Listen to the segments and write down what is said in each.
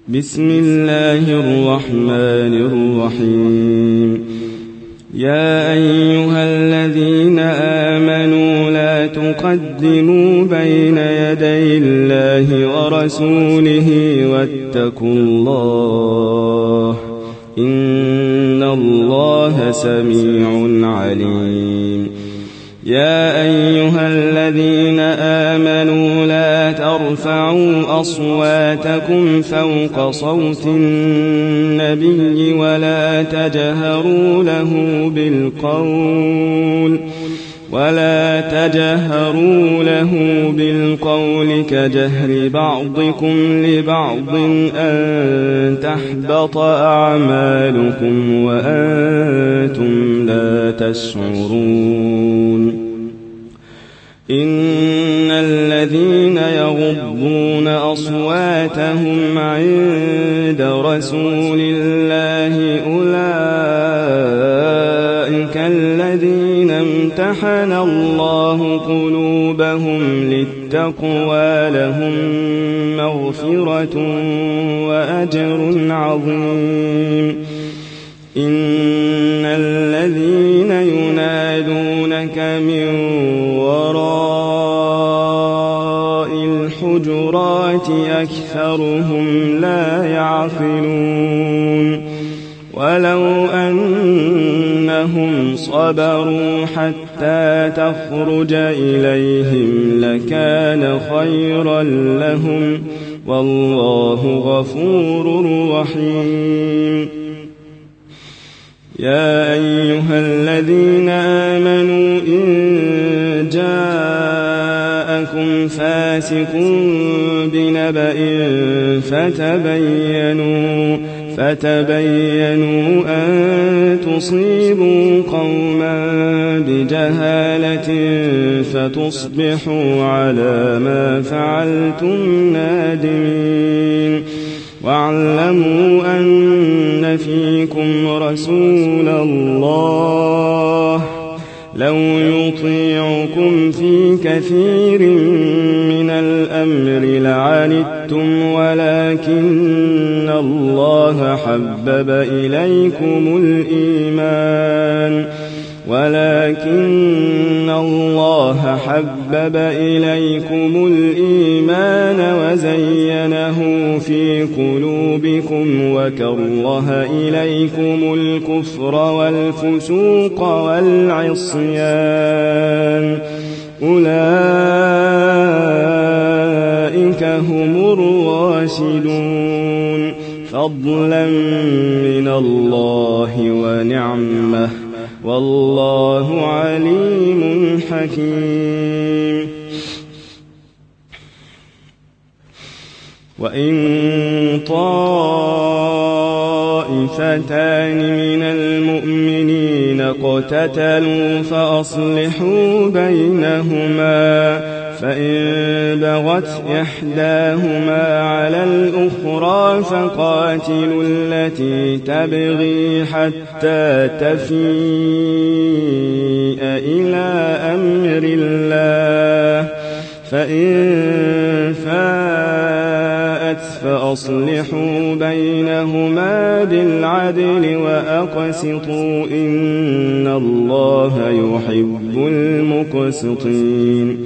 بسم الله الرحمن الرحيم. يا أيها الذين آمنوا لا تقدموا بين يدي الله ورسوله واتقوا الله إن الله سميع عليم. يا أيها الذين آمنوا لا ترفعوا أصواتكم فوق صوت النبي ولا تجهروا له بالقول كجهر بعضكم لبعض أن تحبط أعمالكم وأنتم لا تشعرون. إن الذين يغضون أصواتهم عند رسول الله أولئك الذين امتحن الله قلوبهم للتقوى لهم مغفرة وأجر عظيم. إن الذين ينادونك من وراء الحجرات أكثرهم لا يعقلون. ولو أنهم صبروا حتى تخرج إليهم لكان خيرا لهم والله غفور رحيم. يا أيها الذين آمنوا إن جاءكم فاسق بنبأ فتبينوا أن تصيبوا قوما بجهالة فتصبحوا على ما فعلتم نادمين. واعلموا أن فيكم رسول الله لو يطيعكم في كثير من الأمر لعنتم ولكن الله حبب إليكم الإيمان وزينه في قلوبكم وكره إليكم الكفر والفسوق والعصيان أولئك هم الراشدون فضلا من الله ونعمه والله عليم حكيم. وإن طائفتان من المؤمنين اقتتلوا فأصلحوا بينهما فإن بغت إحداهما على الأخرى فقاتلوا التي تبغي حتى تفيء إلى أمر الله فإن فاءت فأصلحوا بينهما بالعدل وأقسطوا إن الله يحب المقسطين.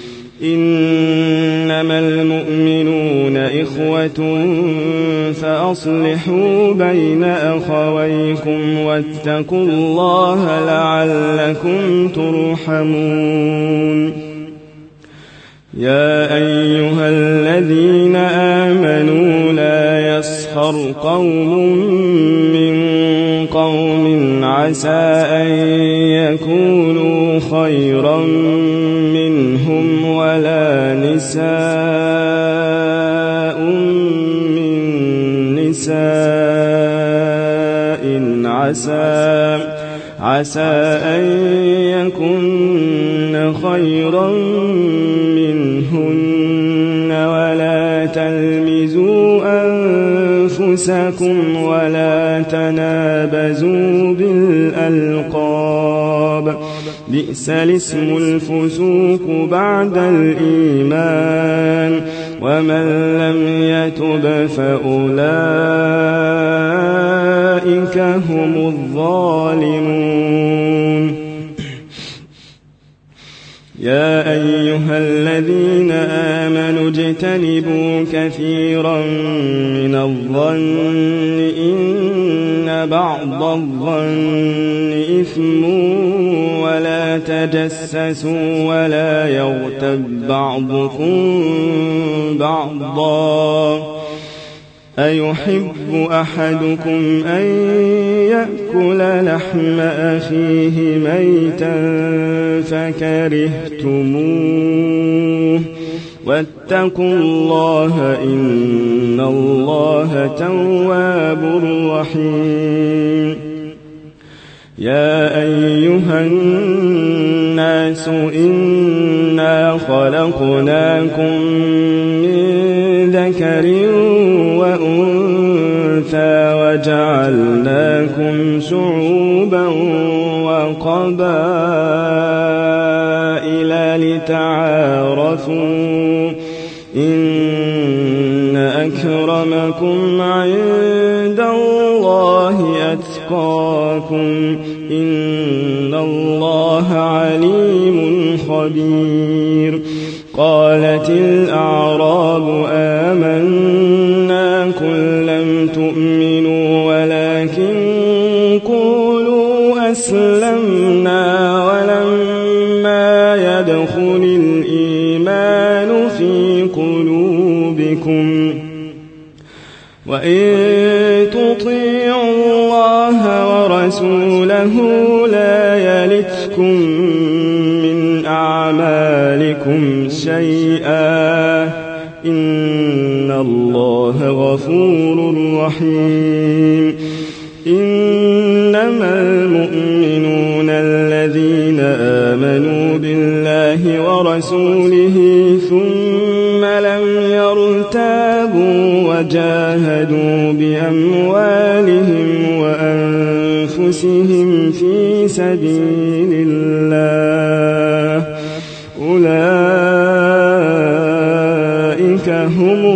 إنما المؤمنون إخوة فأصلحوا بين أخويكم واتقوا الله لعلكم ترحمون. يا أيها الذين آمنوا لا يسخر قوم من قوم عسى أن يكونوا خيرا منهم ولا نساء من نساء عسى أن يكن خيرا منهن ولا تلمزوا أنفسكم ولا تنابزوا بالألقاب بئس الاسم الفسوق بعد الإيمان ومن لم يتب فأولئك هم الظالمون. يا أيها الذين آمنوا اجتنبوا كثيرا من الظن إن بعض الظن إثم ولا تجسسوا ولا يغتب بعضكم بعضا أيحب أحدكم أن يأكل لحم أخيه ميتا فكرهتموه واتقوا الله إن الله تواب رحيم. يا أيها الناس إنا خلقناكم من ذكر وأنثى وجعلناكم شعوبا وقبائل لتعارفوا إن أكرمكم عند الله أتقاكم إن الله عليم خبير. قالت الأعراب آمنا قل لم تؤمنوا ولكن قولوا أسلمنا ولما يدخل الإيمان في قلوبكم وإن تطيعوا الله ورسوله لا يلتكم من أعمالكم شيئا إن الله غفور رحيم. إنما المؤمنون الذين آمنوا بالله ورسوله ثم لم يرتابوا وجاهدوا بأموالهم وأنفسهم في سبيل الله أولئك هم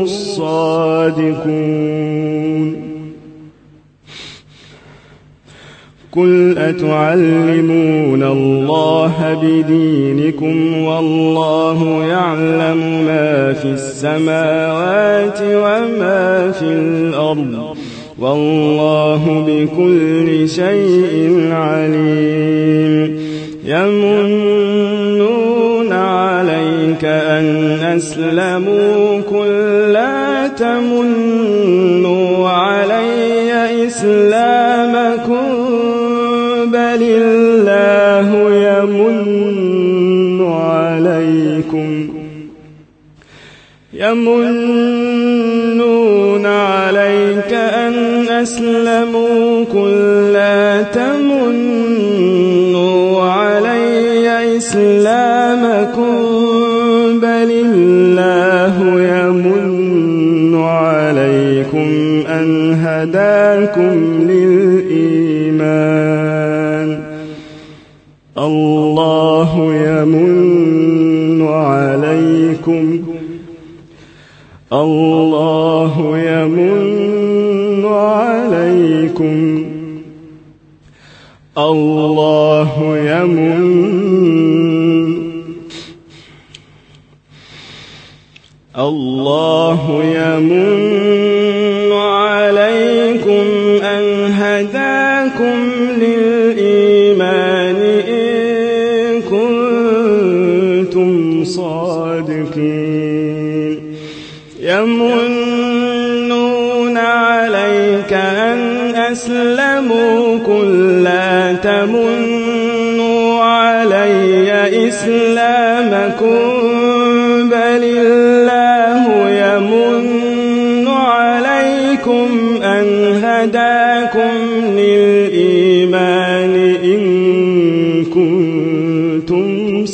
الصادقون. قل أتعلمون الله بدينكم والله يعلم ما في السماوات وما في الأرض والله بكل شيء عليم. يمنون عليك أن أسلموا قل لا تمنوا علي إسلامكم بل الله يمن عليكم. يمنون عليك أن أسلموا قل لا تمنوا علي إسلامكم بل الله يمن عليكم أن هداكم للإيمان. الله يمن عليكم الله يمن عليكم الله يمن عليكم أن هداكم للإيمان إن كنتم صادقين. يمنون عليك أن أسلموا قل لا تمنوا علي إسلامكم بل الله يمن عليكم أن هداكم للإيمان إن كنتم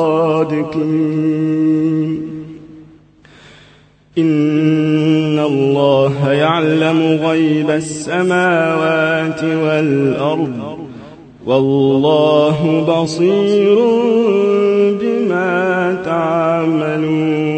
صادقين. إن الله يعلم غيب السماوات والأرض والله بصير بما تعملون.